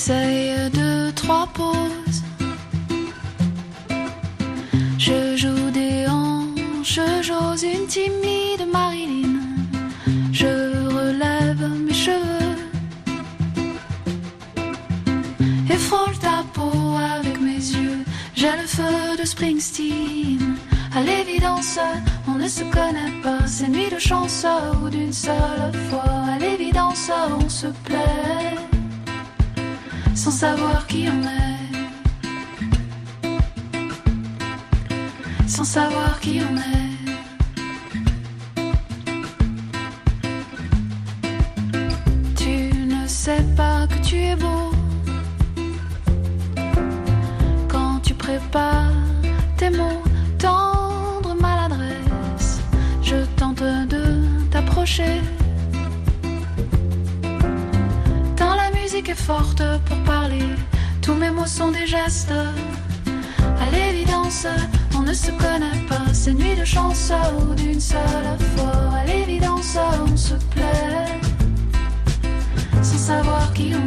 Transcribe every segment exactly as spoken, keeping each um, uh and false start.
J'essaye deux, trois pauses. Je joue des hanches, j'ose une timide Marilyn. Je relève mes cheveux et frôle ta peau avec mes yeux. J'ai le feu de Springsteen. À l'évidence, on ne se connaît pas. C'est nuit de chance ou d'une seule fois. À l'évidence, on se plaît sans savoir qui on est, sans savoir qui on est. Tu ne sais pas que tu es beau quand tu prépares tes mots, tendre maladresse. Je tente de t'approcher. La musique est forte pour parler, tous mes mots sont des gestes. À l'évidence, on ne se connaît pas, c'est nuit de chance ou d'une seule fois. À l'évidence, on se plaît sans savoir qui on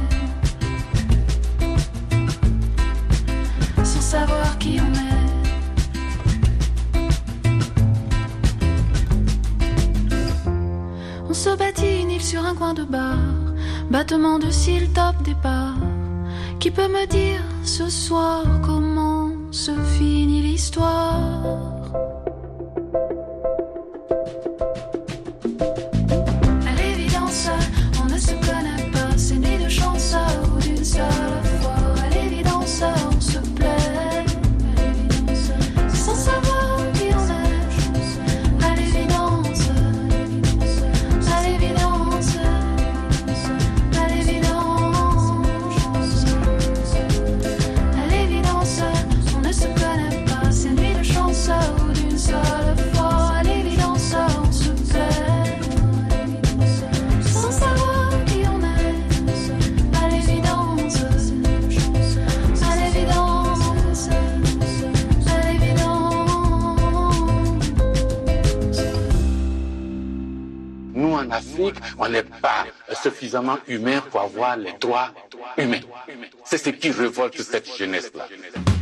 est, sans savoir qui on est. On se bâtit une île sur un coin de bar. Battement de cils, top départ. Qui peut me dire ce soir comment se finit l'histoire? À l'évidence, on ne se connaît pas. C'est nuit de chance ou d'une seule fois. À l'évidence, on se plaît sans savoir qui on est. À l'évidence, à l'évidence. Ou d'une seule fois, à l'évidence, on se plaît sans savoir qui on est. À l'évidence, à l'évidence, à l'évidence. Nous, en Afrique, on n'est pas suffisamment humains pour avoir les droits humains. C'est ce qui révolte cette jeunesse-là.